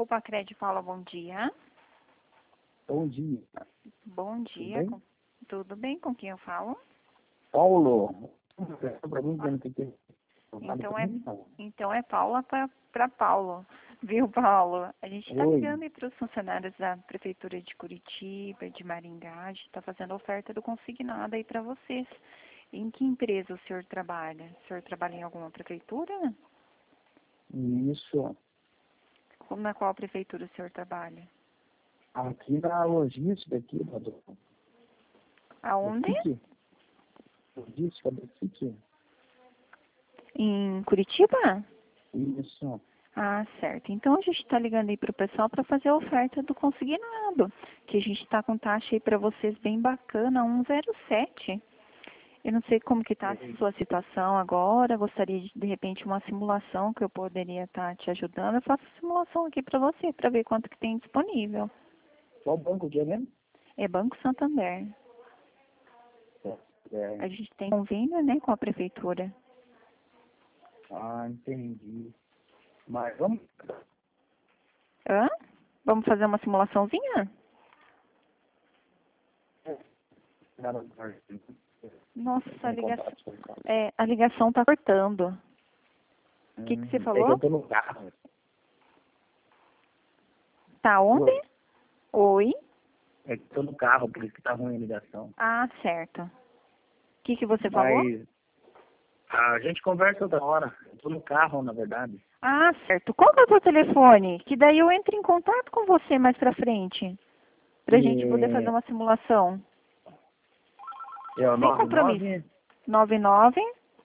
Pacred Paula, bom dia. Bom dia. Bom dia. Tudo bem? Com quem eu falo? Paulo. Então é Paula para Paulo. Viu, Paulo? A gente está ligando aí para os funcionários da Prefeitura de Curitiba, de Maringá. A gente está fazendo oferta do consignado aí para vocês. Em que empresa o senhor trabalha? O senhor trabalha em alguma prefeitura? Isso. Na qual prefeitura o senhor trabalha? Aqui na logística aqui, doutor. Aonde? Logística do FIC. Em Curitiba? Isso. Ah, certo. Então a gente está ligando aí para o pessoal para fazer a oferta do consignado, que a gente está com taxa aí para vocês bem bacana, 1,07. Eu não sei como que está a sua situação agora, gostaria de repente uma simulação que eu poderia estar te ajudando. Eu faço simulação aqui para você, para ver quanto que tem disponível. Qual banco que é mesmo? É Banco Santander. A gente tem convênio, né, com a prefeitura. Ah, entendi. Mas vamos... Hã? Vamos fazer uma simulaçãozinha? Nossa, a ligação tá cortando. O que você falou? É que eu tô no carro. Tá onde? Oi? É que eu tô no carro, por isso que tá ruim a ligação. Ah, certo. O que você falou? A gente conversa outra hora. Eu tô no carro, na verdade. Ah, certo. Qual que é o seu telefone? Que daí eu entro em contato com você mais pra frente. Pra gente poder fazer uma simulação. É o Sem compromisso. 99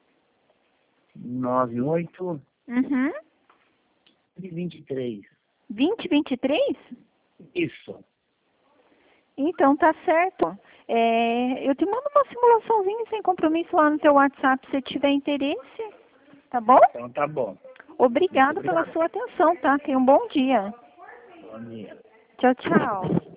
98 Uhum. 23. 2023? Isso. Então tá certo. Eu te mando uma simulaçãozinha sem compromisso lá no teu WhatsApp se tiver interesse. Tá bom? Então tá bom. Obrigado pela sua atenção, tá? Tenha um bom dia. Bom dia. Tchau, tchau.